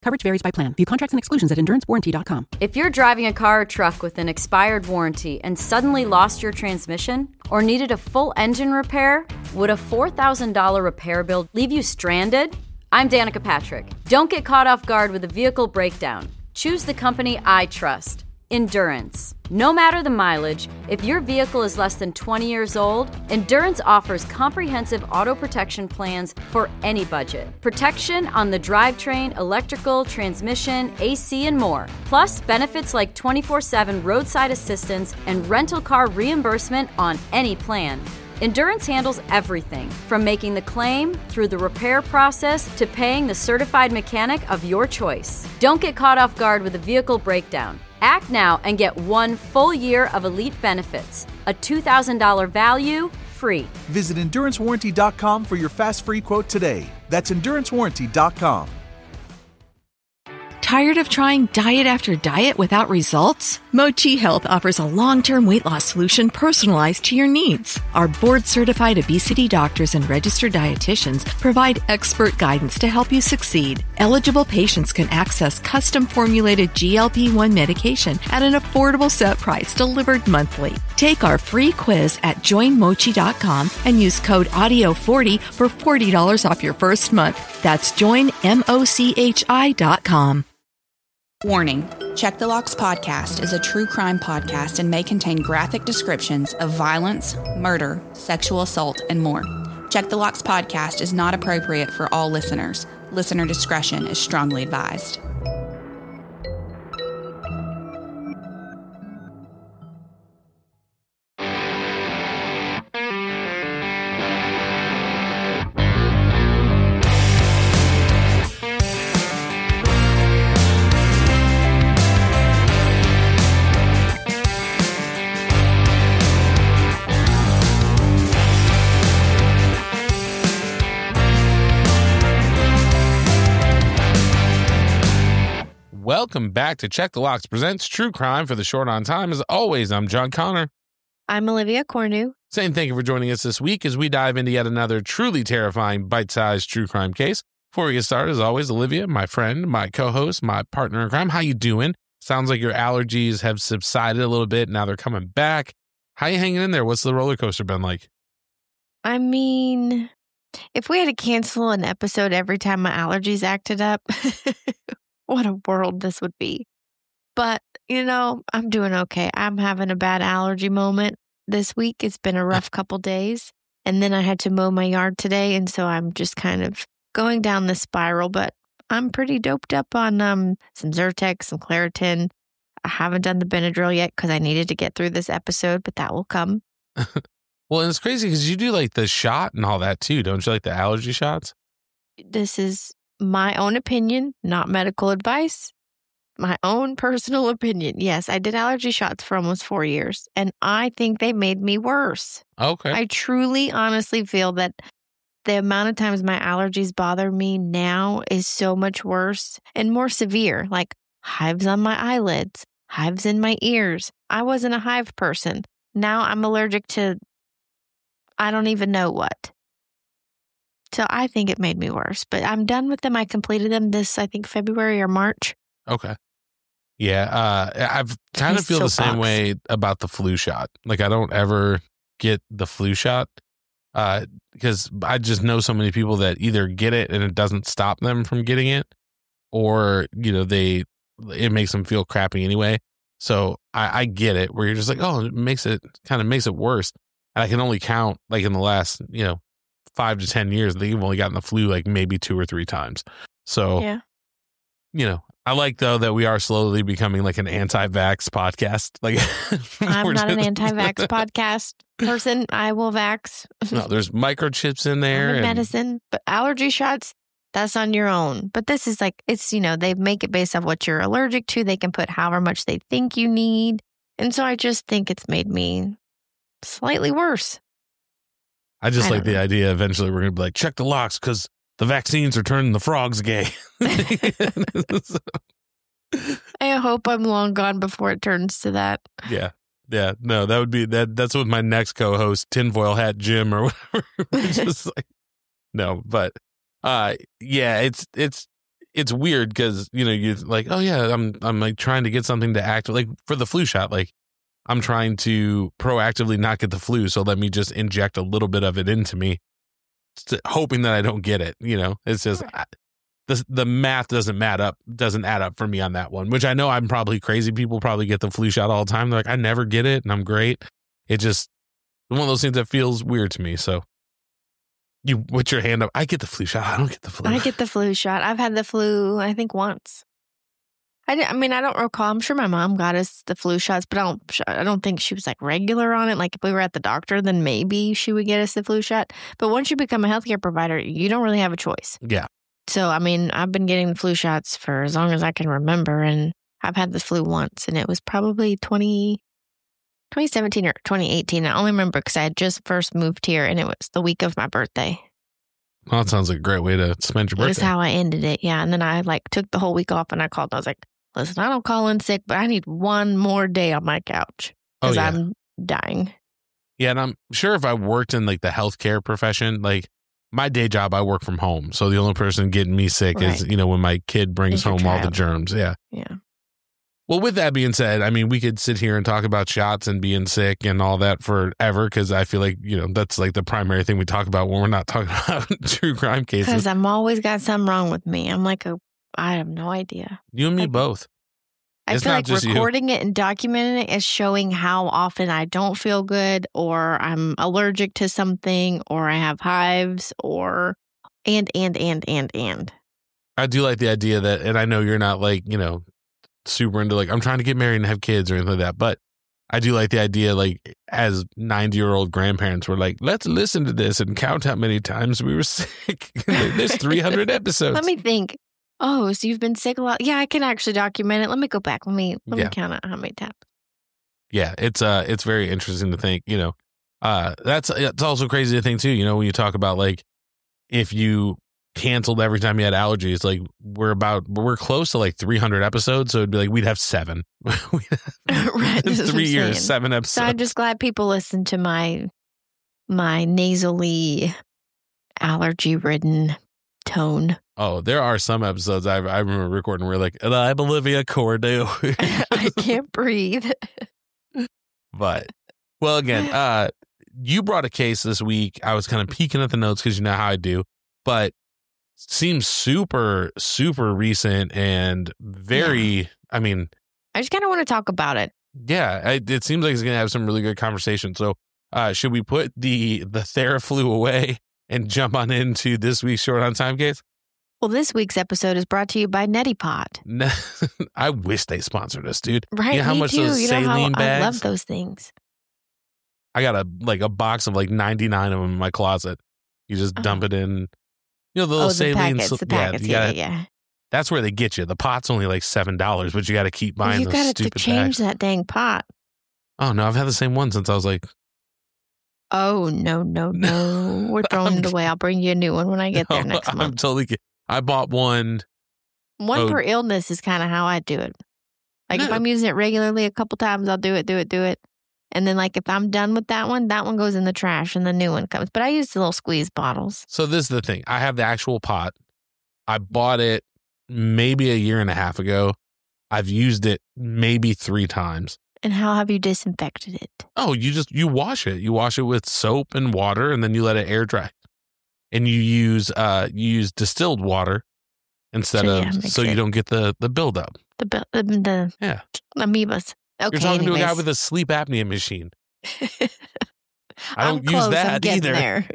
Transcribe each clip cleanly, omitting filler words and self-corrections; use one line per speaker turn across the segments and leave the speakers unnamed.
Coverage varies by plan. View contracts and exclusions at endurancewarranty.com.
If you're driving a car or truck with an expired warranty and suddenly lost your transmission or needed a full engine repair, would a $4,000 repair bill leave you stranded? I'm Danica Patrick. Don't get caught off guard with a vehicle breakdown. Choose the company I trust. Endurance. No matter the mileage, if your vehicle is less than 20 years old, Endurance offers comprehensive auto protection plans for any budget. Protection on the drivetrain, electrical, transmission, AC, and more. Plus, benefits like 24/7 roadside assistance and rental car reimbursement on any plan. Endurance handles everything, from making the claim through the repair process to paying the certified mechanic of your choice. Don't get caught off guard with a vehicle breakdown. Act now and get 1 full year of elite benefits. A $2,000 value, free.
Visit EnduranceWarranty.com for your fast free quote today. That's EnduranceWarranty.com.
Tired of trying diet after diet without results? Mochi Health offers a long-term weight loss solution personalized to your needs. Our board-certified obesity doctors and registered dietitians provide expert guidance to help you succeed. Eligible patients can access custom-formulated GLP-1 medication at an affordable set price delivered monthly. Take our free quiz at joinmochi.com and use code AUDIO40 for $40 off your first month. That's joinmochi.com.
Warning, Check the Locks podcast is a true crime podcast and may contain graphic descriptions of violence, murder, sexual assault, and more. Check the Locks podcast is not appropriate for all listeners. Listener discretion is strongly advised.
Welcome back to Check the Locks presents True Crime for the Short on Time. As always, I'm John Connor.
I'm Olivia Cornu.
Saying thank you for joining us this week as we dive into yet another truly terrifying bite-sized true crime case. Before we get started, as always, Olivia, my friend, my co-host, my partner in crime, how you doing? Sounds like your allergies have subsided a little bit. Now they're coming back. How you hanging in there? What's the roller coaster been like?
I mean, if we had to cancel an episode every time my allergies acted up, what a world this would be. But, I'm doing okay. I'm having a bad allergy moment this week. It's been a rough couple days. And then I had to mow my yard today. And so I'm just kind of going down this spiral. But I'm pretty doped up on some Zyrtec, some Claritin. I haven't done the Benadryl yet because I needed to get through this episode, but that will come.
Well, and it's crazy because you do like the shot and all that too, don't you? Like the allergy shots?
This is my own opinion, not medical advice. My own personal opinion. Yes, I did allergy shots for almost 4 years, and I think they made me worse.
Okay.
I truly, honestly feel that the amount of times my allergies bother me now is so much worse and more severe, like hives on my eyelids, hives in my ears. I wasn't a hive person. Now I'm allergic to, I don't even know what. So I think it made me worse, but I'm done with them. I completed them this, I think, February or March.
Okay. Yeah. I've kind of feel the same way about the flu shot. Like I don't ever get the flu shot because I just know so many people that either get it and it doesn't stop them from getting it, or, it makes them feel crappy anyway. So I get it where you're just like, oh, it kind of makes it worse. And I can only count like in the last, 5 to 10 years, they've only gotten the flu like maybe 2 or 3 times. So,
yeah.
I like though that we are slowly becoming like an anti-vax podcast. Like
I'm not an anti-vax podcast person. I will vax.
No, there's microchips in there.
And medicine, but allergy shots, that's on your own. But this is like, it's, they make it based on what you're allergic to. They can put however much they think you need. And so I just think it's made me slightly worse.
I just like the idea eventually we're going to be like, check the locks because the vaccines are turning the frogs gay.
I hope I'm long gone before it turns to that.
Yeah. Yeah. No, that would be that's what my next co-host, Tinfoil Hat Jim or whatever. Just like, no, but yeah, it's it's weird because, you know, you're like, oh yeah, I'm like trying to get something to act like for the flu shot. Like I'm trying to proactively not get the flu. So let me just inject a little bit of it into me, hoping that I don't get it. You know, it's just the math doesn't add up for me on that one, which I know I'm probably crazy. People probably get the flu shot all the time. They're like, I never get it and I'm great. It just one of those things that feels weird to me. So you put your hand up. I get the flu shot. I don't get the flu.
I get the flu shot. I've had the flu, I think, once. I mean, I don't recall. I'm sure my mom got us the flu shots, but I don't think she was like regular on it. Like if we were at the doctor, then maybe she would get us the flu shot. But once you become a healthcare provider, you don't really have a choice.
Yeah.
So, I mean, I've been getting the flu shots for as long as I can remember, and I've had the flu once, and it was probably 2017 or 2018. I only remember because I had just first moved here, and it was the week of my birthday.
Well, that sounds like a great way to spend your birthday.
That's how I ended it, yeah. And then I took the whole week off, and I called, and I was like, listen, I don't call in sick, but I need one more day on my couch because I'm dying.
Yeah, and I'm sure if I worked in like the healthcare profession, like my day job, I work from home. So the only person getting me sick is, you know, when my kid brings home all the germs. Yeah.
Yeah.
Well, with that being said, I mean, we could sit here and talk about shots and being sick and all that forever because I feel like, you know, that's like the primary thing we talk about when we're not talking about true crime cases.
Because I'm always got something wrong with me. I'm like I have no idea.
You and me both.
I feel like recording it and documenting it is showing how often I don't feel good or I'm allergic to something or I have hives or and.
I do like the idea that, and I know you're not like, you know, super into like, I'm trying to get married and have kids or anything like that, but I do like the idea like as 90-year-old grandparents were like, let's listen to this and count how many times we were sick. There's 300 episodes.
Let me think. Oh, so you've been sick a lot? Yeah, I can actually document it. Let me go back. Let me count out how many times.
Yeah, it's very interesting to think, you know, it's also crazy to think too, you know, when you talk about like if you canceled every time you had allergies, like we're close to like 300 episodes. So it'd be like, we'd have 7.
Right.
3 years, 7 episodes.
So I'm just glad people listen to my nasally allergy ridden tone.
Oh, there are some episodes I remember recording where we're like, I'm Olivia Cordew.
I can't breathe.
But, well, again, you brought a case this week. I was kind of peeking at the notes because you know how I do, but seems super, super recent and very, I mean.
I just kind of want to talk about it.
Yeah, it seems like it's going to have some really good conversation. So should we put the Theraflu away and jump on into this week's Short on Time case?
Well, this week's episode is brought to you by Neti Pot.
I wish they sponsored us, dude.
Right,
you know how
me
much
too.
those
you know
saline
how
bags?
I love those things.
I got a box of like 99 of them in my closet. You just dump it in. You know, the little saline.
The packets. Yeah.
That's where they get you. The pot's only like $7, but you got to keep buying those stupid bags.
You got to change that dang pot.
Oh, no, I've had the same one since I was like.
Oh, no. We're throwing it away. I'll bring you a new one when I get there next month.
I'm totally kidding. I bought one.
One per illness is kind of how I do it. Like if I'm using it regularly a couple times, I'll do it. And then like if I'm done with that one goes in the trash and the new one comes. But I use the little squeeze bottles.
So this is the thing. I have the actual pot. I bought it maybe a year and a half ago. I've used it maybe 3 times.
And how have you disinfected it?
Oh, you wash it. You wash it with soap and water and then you let it air dry. And you use distilled water instead so you don't get the buildup.
The amoebas. Okay,
you're talking to a guy with a sleep apnea machine. I don't use that either.
There.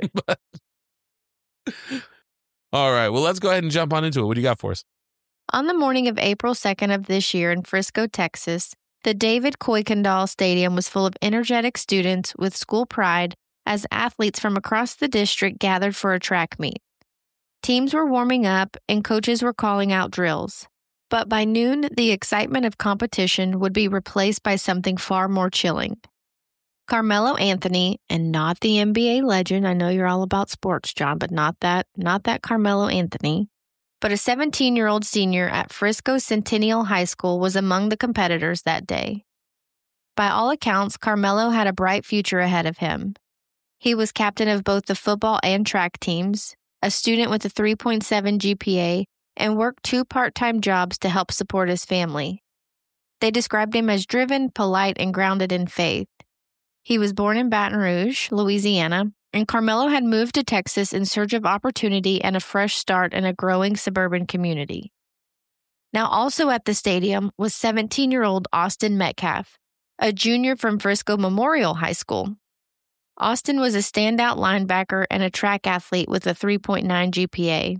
All right. Well, let's go ahead and jump on into it. What do you got for us?
On the morning of April 2nd of this year in Frisco, Texas, the David Kuykendall Stadium was full of energetic students with school pride as athletes from across the district gathered for a track meet. Teams were warming up and coaches were calling out drills. But by noon, the excitement of competition would be replaced by something far more chilling. Carmelo Anthony, and not the NBA legend, I know you're all about sports, John, but not that Carmelo Anthony, but a 17-year-old senior at Frisco Centennial High School was among the competitors that day. By all accounts, Carmelo had a bright future ahead of him. He was captain of both the football and track teams, a student with a 3.7 GPA, and worked 2 part-time jobs to help support his family. They described him as driven, polite, and grounded in faith. He was born in Baton Rouge, Louisiana, and Carmelo had moved to Texas in search of opportunity and a fresh start in a growing suburban community. Now also at the stadium was 17-year-old Austin Metcalf, a junior from Frisco Memorial High School. Austin was a standout linebacker and a track athlete with a 3.9 GPA.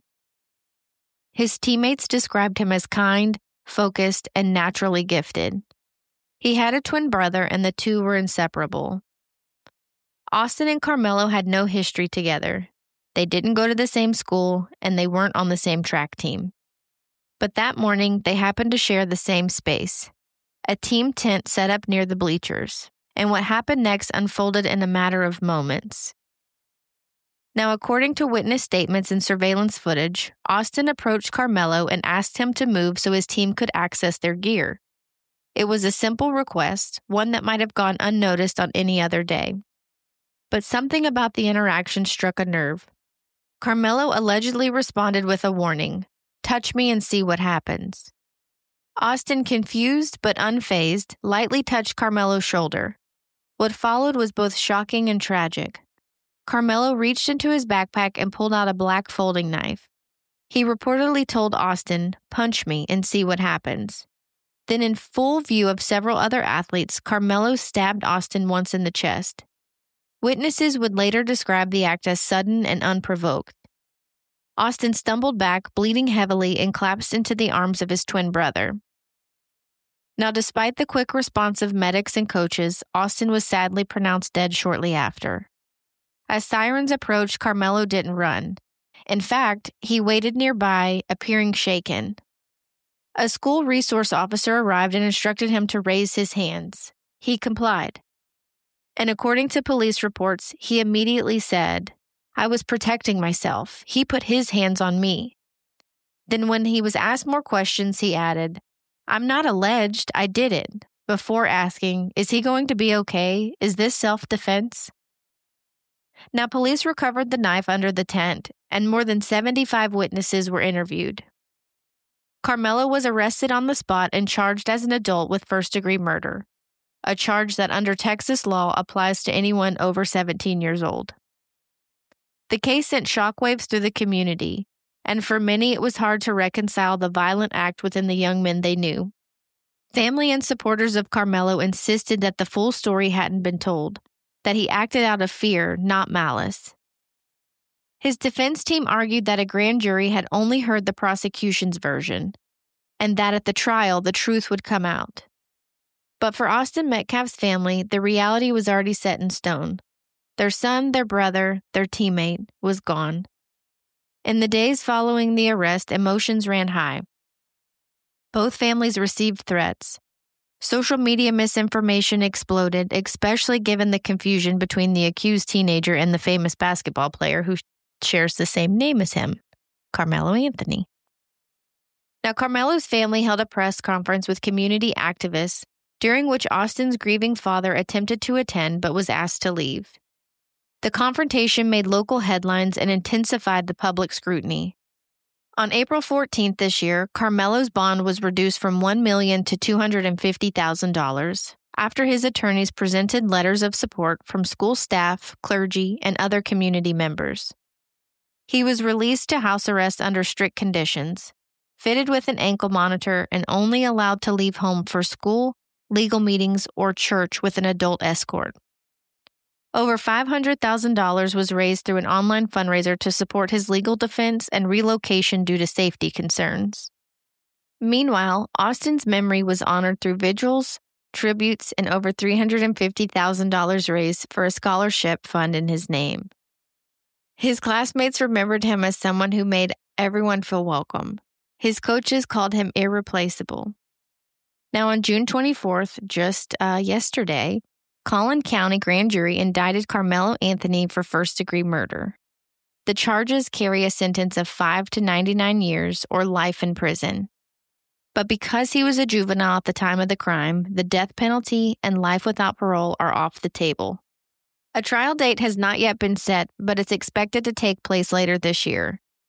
His teammates described him as kind, focused, and naturally gifted. He had a twin brother, and the two were inseparable. Austin and Carmelo had no history together. They didn't go to the same school, and they weren't on the same track team. But that morning, they happened to share the same space, a team tent set up near the bleachers, and what happened next unfolded in a matter of moments. Now, according to witness statements and surveillance footage, Austin approached Carmelo and asked him to move so his team could access their gear. It was a simple request, one that might have gone unnoticed on any other day. But something about the interaction struck a nerve. Carmelo allegedly responded with a warning, "Touch me and see what happens." Austin, confused but unfazed, lightly touched Carmelo's shoulder. What followed was both shocking and tragic. Carmelo reached into his backpack and pulled out a black folding knife. He reportedly told Austin, "Punch me and see what happens." Then, in full view of several other athletes, Carmelo stabbed Austin once in the chest. Witnesses would later describe the act as sudden and unprovoked. Austin stumbled back, bleeding heavily, and collapsed into the arms of his twin brother. Now, despite the quick response of medics and coaches, Austin was sadly pronounced dead shortly after. As sirens approached, Carmelo didn't run. In fact, he waited nearby, appearing shaken. A school resource officer arrived and instructed him to raise his hands. He complied. And according to police reports, he immediately said, "I was protecting myself. He put his hands on me." Then when he was asked more questions, he added, "I'm not alleged, I did it," before asking, "Is he going to be okay? Is this self-defense?" Now, police recovered the knife under the tent, and more than 75 witnesses were interviewed. Carmelo was arrested on the spot and charged as an adult with first-degree murder, a charge that under Texas law applies to anyone over 17 years old. The case sent shockwaves through the community, and for many it was hard to reconcile the violent act within the young men they knew. Family and supporters of Carmelo insisted that the full story hadn't been told, that he acted out of fear, not malice. His defense team argued that a grand jury had only heard the prosecution's version, and that at the trial the truth would come out. But for Austin Metcalf's family, the reality was already set in stone. Their son, their brother, their teammate was gone. In the days following the arrest, emotions ran high. Both families received threats. Social media misinformation exploded, especially given the confusion between the accused teenager and the famous basketball player who shares the same name as him, Carmelo Anthony. Now, Carmelo's family held a press conference with community activists, during which Austin's grieving father attempted to attend but was asked to leave. The confrontation made local headlines and intensified the public scrutiny. On April 14th this year, Carmelo's bond was reduced from $1 million to $250,000 after his attorneys presented letters of support from school staff, clergy, and other community members. He was released to house arrest under strict conditions, fitted with an ankle monitor, and only allowed to leave home for school, legal meetings, or church with an adult escort. Over $500,000 was raised through an online fundraiser to support his legal defense and relocation due to safety concerns. Meanwhile, Austin's memory was honored through vigils, tributes, and over $350,000 raised for a scholarship fund in his name. His classmates remembered him as someone who made everyone feel welcome. His coaches called him irreplaceable. Now, on June 24th, just yesterday, Collin County Grand Jury indicted Carmelo Anthony for first-degree murder. The charges carry a sentence of 5 to 99 years or life in prison. But because he was a juvenile at the time of the crime, the death penalty and life without parole are off the table. A trial date has not yet been set, but it's expected to take place later this year.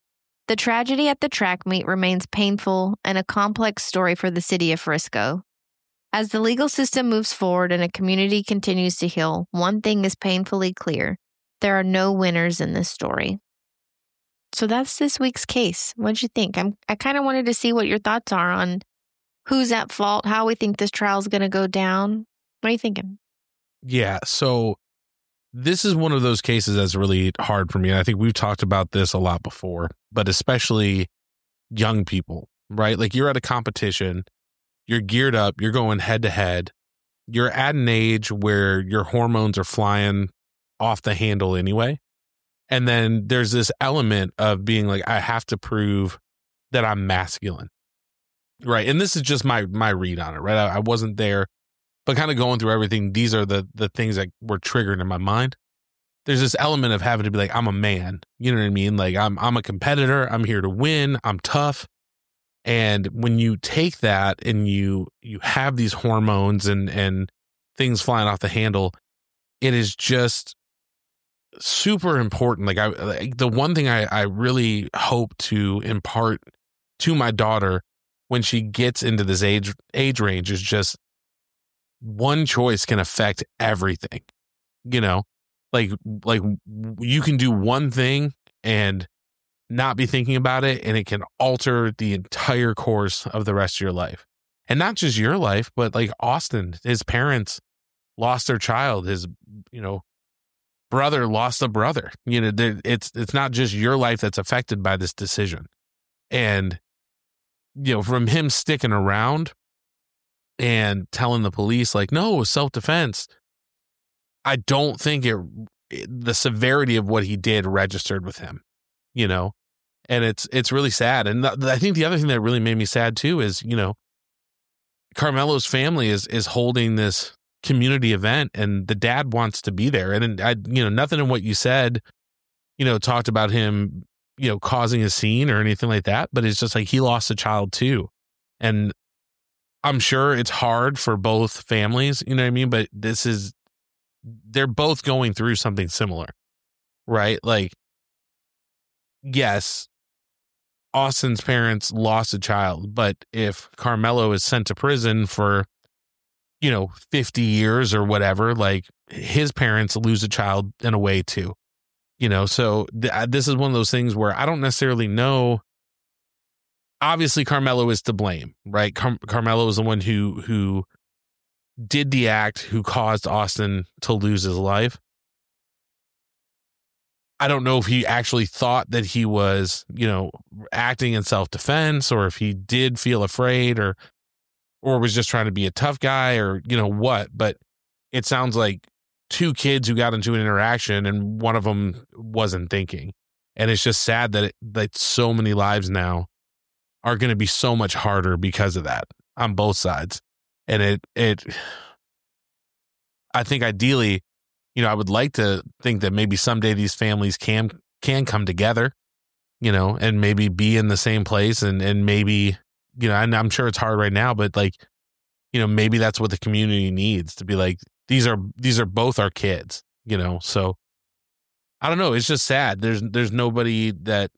The tragedy at the track meet remains painful and a complex story for the city of Frisco. As the legal system moves forward and a community continues to heal, one thing is painfully clear. There are no winners in this story. So that's this week's case. What'd you think? I kind of wanted to see what your thoughts are on who's at fault, how we think this trial is going to go down. What are you thinking?
Yeah, so this is one of those cases that's really hard for me. And I think we've talked about this a lot before, but especially young people, right? Like you're at a competition, you're geared up, you're going head to head. You're at an age where your hormones are flying off the handle anyway. And then there's this element of being like, I have to prove that I'm masculine. Right. And this is just my read on it, right? I wasn't there, but kind of going through everything. These are the things that were triggered in my mind. There's this element of having to be like, I'm a man. You know what I mean? Like I'm a competitor. I'm here to win. I'm tough. And when you take that and you have these hormones and things flying off the handle, it is just super important. Like the one thing I really hope to impart to my daughter when she gets into this age range is just one choice can affect everything, you know, like you can do one thing and not be thinking about it, and it can alter the entire course of the rest of your life. And not just your life, but like Austin, his parents lost their child, his, brother lost a brother. It's not just your life that's affected by this decision. And, from him sticking around and telling the police like, no, it was self-defense. I don't think the severity of what he did registered with him, and it's really sad. And I think the other thing that really made me sad too is, Carmelo's family is holding this community event and the dad wants to be there. And nothing in what you said, talked about him, causing a scene or anything like that, but it's just like he lost a child too. And I'm sure it's hard for both families, you know what I mean? But they're both going through something similar, right? Like, yes, Austin's parents lost a child, but if Carmelo is sent to prison for, 50 years or whatever, like his parents lose a child in a way too, so this is one of those things where I don't necessarily know. Obviously Carmelo is to blame, right? Carmelo is the one who did the act, who caused Austin to lose his life. I don't know if he actually thought that he was, acting in self-defense, or if he did feel afraid or was just trying to be a tough guy or, what. But it sounds like two kids who got into an interaction and one of them wasn't thinking. And it's just sad that so many lives now are going to be so much harder because of that on both sides. And I think ideally, I would like to think that maybe someday these families can come together, and maybe be in the same place and maybe, and I'm sure it's hard right now, but like, maybe that's what the community needs to be like, these are both our kids, so I don't know. It's just sad. There's nobody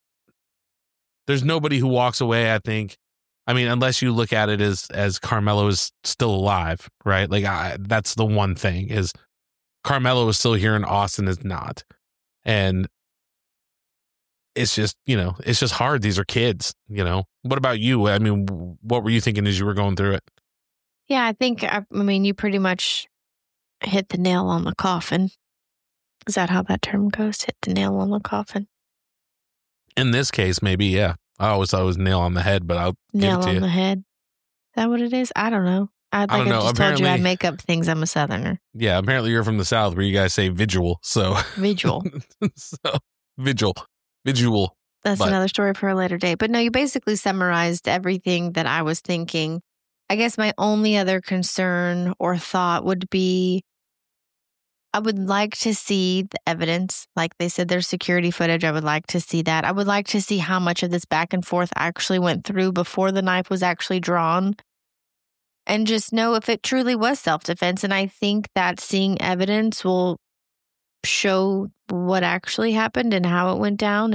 who walks away. I think, unless you look at it as Carmelo is still alive, right? Like that's the one thing is Carmelo is still here and Austin is not. And it's just, it's just hard. These are kids, What about you? What were you thinking as you were going through it?
Yeah, I think, you pretty much hit the nail on the coffin. Is that how that term goes? Hit the nail on the coffin.
In this case, maybe, yeah. I always thought it was nail on the head, but I'll
nail
give it to
on
you.
the head. Is that what it is? I don't know. I
don't know.
Just told you I make up things. I'm a Southerner.
Yeah, apparently you're from the South where you guys say vigil. So
Vigil.
Vigil.
That's another story for a later date. But no, you basically summarized everything that I was thinking. I guess my only other concern or thought would be I would like to see the evidence. Like they said, there's security footage. I would like to see that. I would like to see how much of this back and forth actually went through before the knife was actually drawn. And just know if it truly was self-defense. And I think that seeing evidence will show what actually happened and how it went down. And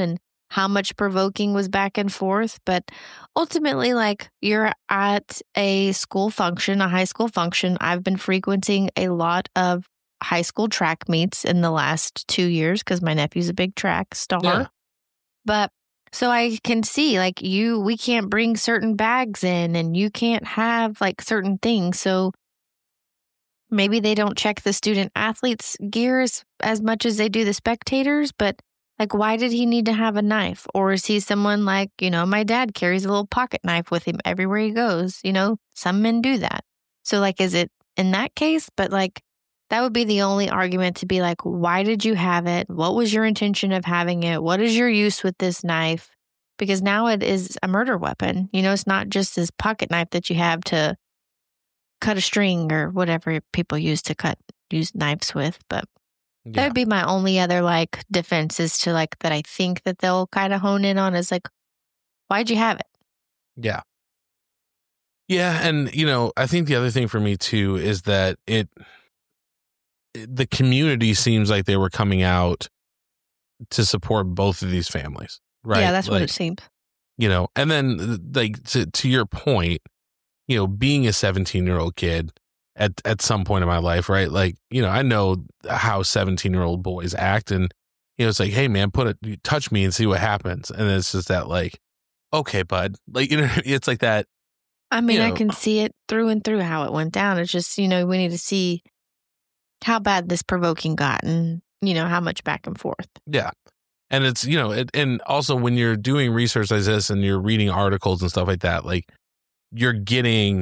how much provoking was back and forth. But ultimately, like, you're at a school function, a high school function. I've been frequenting a lot of high school track meets in the last 2 years because my nephew's a big track star.
Yeah.
But so I can see, like, we can't bring certain bags in and you can't have like certain things. So maybe they don't check the student athletes' gear as much as they do the spectators, but like, why did he need to have a knife? Or is he someone like, my dad carries a little pocket knife with him everywhere he goes? Some men do that. So like, is it in that case? But like, that would be the only argument to be like, why did you have it? What was your intention of having it? What is your use with this knife? Because now it is a murder weapon. It's not just this pocket knife that you have to cut a string or whatever people use knives with. But that would be my only other like defense is to like that I think that they'll kind of hone in on is like, why'd you have it?
Yeah. Yeah. And, I think the other thing for me too is that the community seems like they were coming out to support both of these families, right?
Yeah, that's what it seems.
And then like to your point, being a 17-year-old kid at some point in my life, right? Like, I know how 17-year-old boys act, and it's like, hey man, touch me and see what happens. And it's just that like, okay, bud, like, it's like that.
I mean, I can see it through and through how it went down. It's just, we need to see how bad this provoking got and, how much back and forth.
Yeah. And it's, and also when you're doing research like this and you're reading articles and stuff like that, like you're getting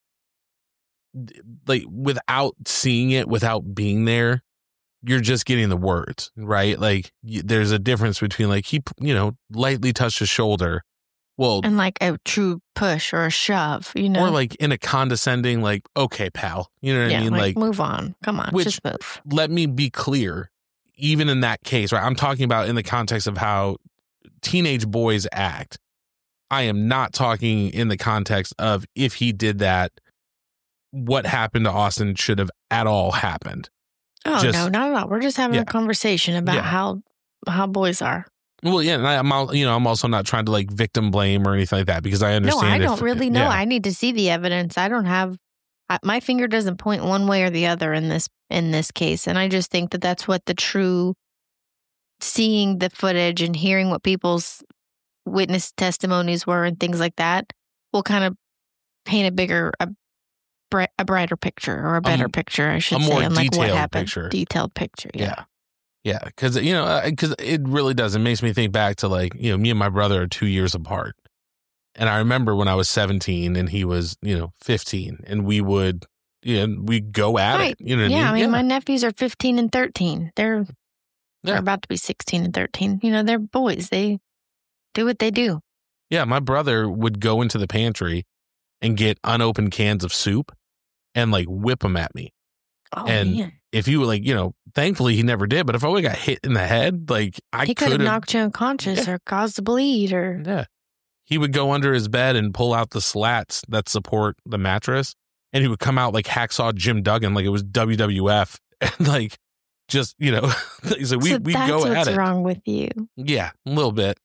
like without seeing it, without being there, you're just getting the words, right? Like there's a difference between like he, lightly touched his shoulder. Well,
and like a true push or a shove,
or like in a condescending, like, okay, pal, you know what I mean? Like
move on. Come on, just move.
Let me be clear. Even in that case, right? I'm talking about in the context of how teenage boys act. I am not talking in the context of if he did that, what happened to Austin should have at all happened.
Oh, no, not at all. We're just having a conversation about how boys are.
Well, yeah, and I'm also not trying to like victim blame or anything like that because I understand.
No, I don't really know. Yeah. I need to see the evidence. I don't have my finger doesn't point one way or the other in this case, and I just think that that's what the true seeing the footage and hearing what people's witness testimonies were and things like that will kind of paint a brighter picture or a better picture, I should say, and like what happened. Detailed picture. Yeah.
Yeah, because it really does. It makes me think back to like, me and my brother are 2 years apart. And I remember when I was 17 and he was, 15 and we would, we'd go at it. You know what I mean?
I mean, my nephews are 15 and 13. They're about to be 16 and 13. They're boys. They do what they do.
Yeah, my brother would go into the pantry and get unopened cans of soup and like whip them at me.
Oh,
and
man.
If you were like, thankfully he never did, but if I would have got hit in the head, like
he could have knocked you unconscious or caused a bleed or.
Yeah. He would go under his bed and pull out the slats that support the mattress. And he would come out like Hacksaw Jim Duggan, like it was WWF. And like, just, so we go at it.
That's what's wrong with you.
Yeah, a little bit.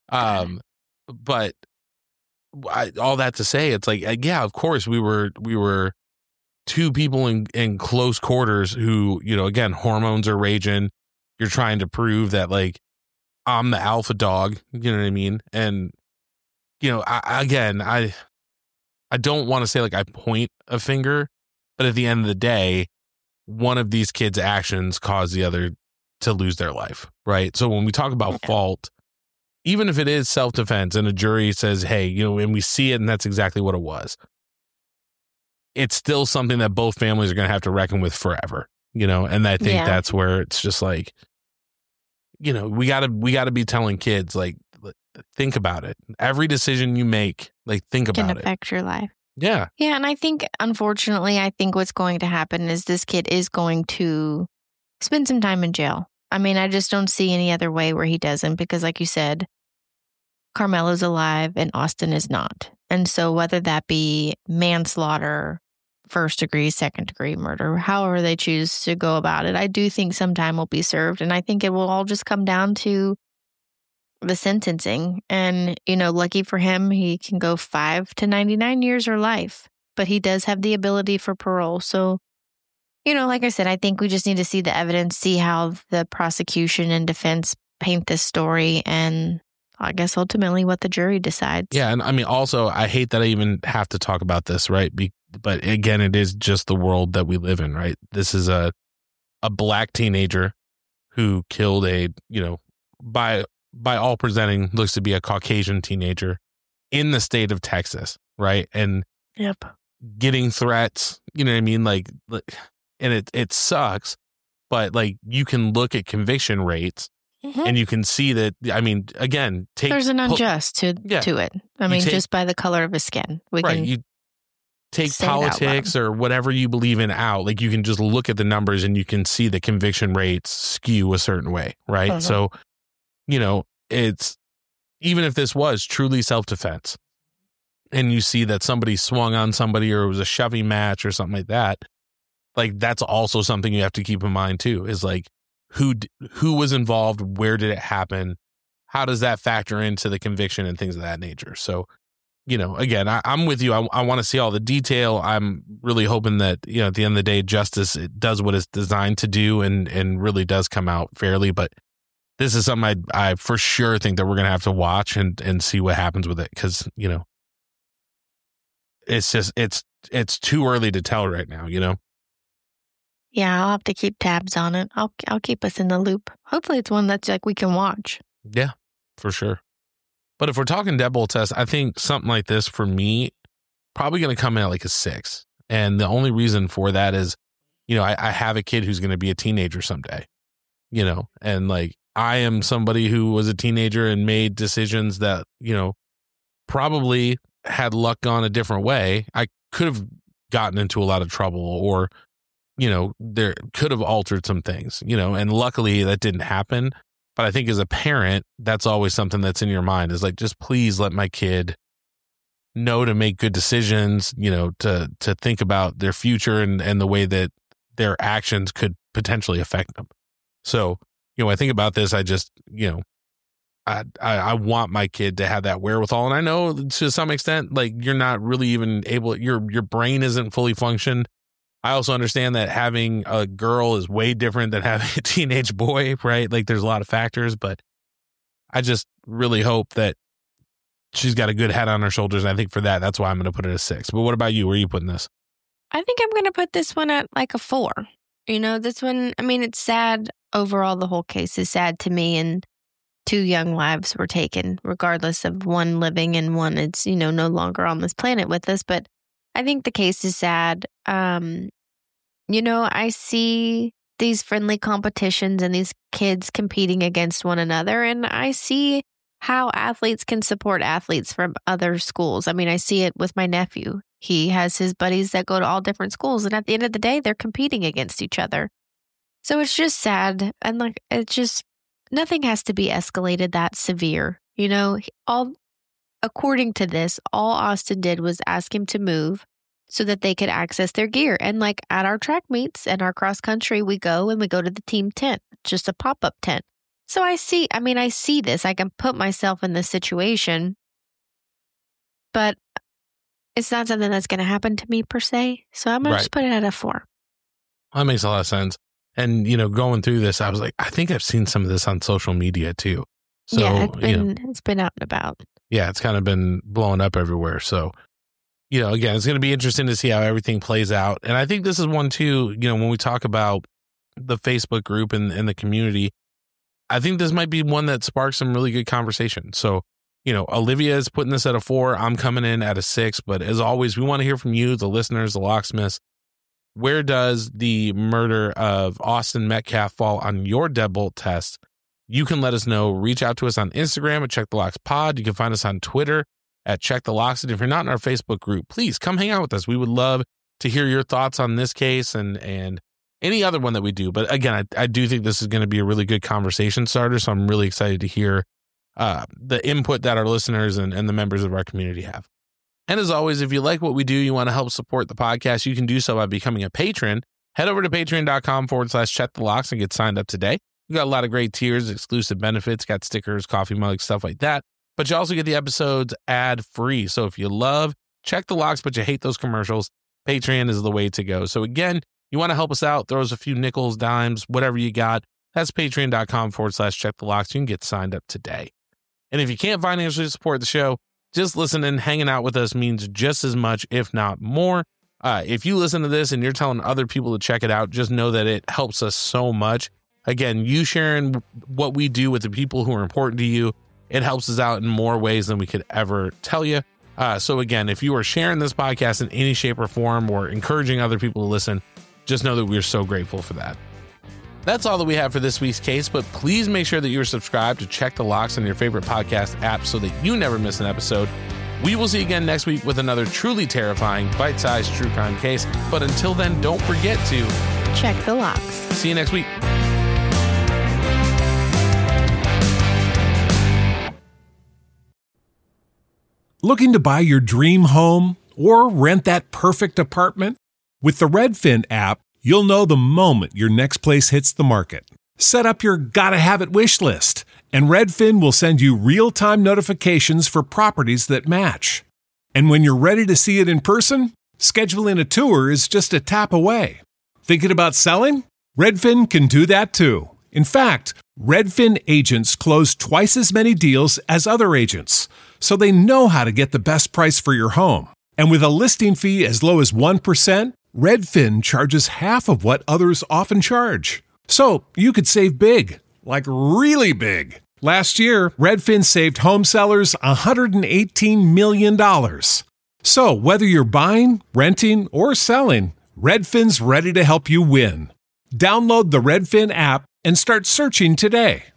But all that to say, it's like, yeah, of course we were two people in close quarters who, again, hormones are raging. You're trying to prove that like I'm the alpha dog, you know what I mean? And, I don't want to say like I point a finger, but at the end of the day, one of these kids' actions caused the other to lose their life, right? So when we talk about fault, even if it is self-defense and a jury says, hey, and we see it and that's exactly what it was, it's still something that both families are going to have to reckon with forever, and I think that's where it's just like, we gotta be telling kids, like, think about it. Every decision you make, like, think about it.
Can affect your life.
Yeah.
Yeah. And I think, unfortunately, what's going to happen is this kid is going to spend some time in jail. I mean, I just don't see any other way where he doesn't, because like you said, Carmelo's alive and Austin is not. And so whether that be manslaughter, first degree, second degree murder, however they choose to go about it, I do think some time will be served. And I think it will all just come down to the sentencing. And, lucky for him, he can go 5 to 99 years or life. But he does have the ability for parole. So, like I said, I think we just need to see the evidence, see how the prosecution and defense paint this story, and I guess ultimately what the jury decides.
Yeah, and I mean, also, I hate that I even have to talk about this, right? But again, it is just the world that we live in, right? This is a black teenager who killed by all presenting, looks to be a Caucasian teenager in the state of Texas, right? And
yep,
getting threats, you know what I mean? Like, and it sucks, but like you can look at conviction rates. Mm-hmm. And you can see that, I mean, again,
there's an unjust to it. I mean, just by the color of his skin.
You take politics or whatever you believe in out. Like, you can just look at the numbers and you can see the conviction rates skew a certain way, right? Mm-hmm. So, it's, even if this was truly self-defense and you see that somebody swung on somebody or it was a shoving match or something like that, like, that's also something you have to keep in mind too, is like, who was involved? Where did it happen? How does that factor into the conviction and things of that nature? So, again, I'm with you. I want to see all the detail. I'm really hoping that, at the end of the day, justice, it does what it's designed to do and really does come out fairly. But this is something I for sure think that we're going to have to watch and see what happens with it. Because, it's just, it's too early to tell right now,
Yeah, I'll have to keep tabs on it. I'll keep us in the loop. Hopefully it's one that's like we can watch.
Yeah, for sure. But if we're talking deadbolt test, I think something like this for me, probably going to come in at like a 6. And the only reason for that is, I have a kid who's going to be a teenager someday, and like I am somebody who was a teenager and made decisions that, probably had luck gone a different way. I could have gotten into a lot of trouble or, there could have altered some things, and luckily that didn't happen. But I think as a parent, that's always something that's in your mind, is like, just please let my kid know to make good decisions, to think about their future and the way that their actions could potentially affect them. So, I think about this, I just, I want my kid to have that wherewithal. And I know to some extent, like, you're not really even able, your brain isn't fully functioned. I also understand that having a girl is way different than having a teenage boy, right? Like, there's a lot of factors, but I just really hope that she's got a good head on her shoulders. And I think for that's why I'm going to put it at 6. But what about you? Where are you putting this?
I think I'm going to put this one at like a 4. This one, I mean, it's sad. Overall, the whole case is sad to me. And 2 young lives were taken, regardless of one living and one it's, no longer on this planet with us. But I think the case is sad. I see these friendly competitions and these kids competing against one another, and I see how athletes can support athletes from other schools. I mean, I see it with my nephew. He has his buddies that go to all different schools, and at the end of the day, they're competing against each other. So it's just sad, and like, it's just, nothing has to be escalated that severe. According to this, all Austin did was ask him to move so that they could access their gear. And like at our track meets and our cross country, we go to the team tent, just a pop-up tent. So I see this. I can put myself in this situation, but it's not something that's going to happen to me per se. So I'm going to just put it at a 4.
That makes a lot of sense. And, going through this, I was like, I think I've seen some of this on social media too. So,
yeah, it's been out and about.
Yeah, it's kind of been blowing up everywhere. So, again, it's going to be interesting to see how everything plays out. And I think this is one too, when we talk about the Facebook group and the community, I think this might be one that sparks some really good conversation. So, Olivia is putting this at a 4. I'm coming in at a 6. But as always, we want to hear from you, the listeners, the locksmiths. Where does the murder of Austin Metcalf fall on your deadbolt test? You can let us know. Reach out to us on Instagram at Check the Locks Pod. You can find us on Twitter at Check the Locks. And if you're not in our Facebook group, please come hang out with us. We would love to hear your thoughts on this case and any other one that we do. But again, I do think this is going to be a really good conversation starter. So I'm really excited to hear the input that our listeners and the members of our community have. And as always, if you like what we do, you want to help support the podcast, you can do so by becoming a patron. Head over to patreon.com/Check the Locks and get signed up today. We got a lot of great tiers, exclusive benefits, got stickers, coffee mugs, stuff like that. But you also get the episodes ad-free. So if you love Check the Locks, but you hate those commercials, Patreon is the way to go. So again, you want to help us out, throw us a few nickels, dimes, whatever you got. That's patreon.com/Check the Locks. You can get signed up today. And if you can't financially support the show, just listening, hanging out with us means just as much, if not more. If you listen to this and you're telling other people to check it out, just know that it helps us so much. Again, you sharing what we do with the people who are important to you, it helps us out in more ways than we could ever tell you. So again, if you are sharing this podcast in any shape or form or encouraging other people to listen, just know that we're so grateful for that. That's all that we have for this week's case, but please make sure that you're subscribed to Check the Locks on your favorite podcast app so that you never miss an episode. We will see you again next week with another truly terrifying, bite-sized true crime case. But until then, don't forget to
check the locks.
See you next week.
Looking to buy your dream home or rent that perfect apartment? With the Redfin app, you'll know the moment your next place hits the market. Set up your gotta-have-it wish list, and Redfin will send you real-time notifications for properties that match. And when you're ready to see it in person, scheduling a tour is just a tap away. Thinking about selling? Redfin can do that too. In fact, Redfin agents close twice as many deals as other agents, so they know how to get the best price for your home. And with a listing fee as low as 1%, Redfin charges half of what others often charge. So you could save big, like really big. Last year, Redfin saved home sellers $118 million. So whether you're buying, renting, or selling, Redfin's ready to help you win. Download the Redfin app and start searching today.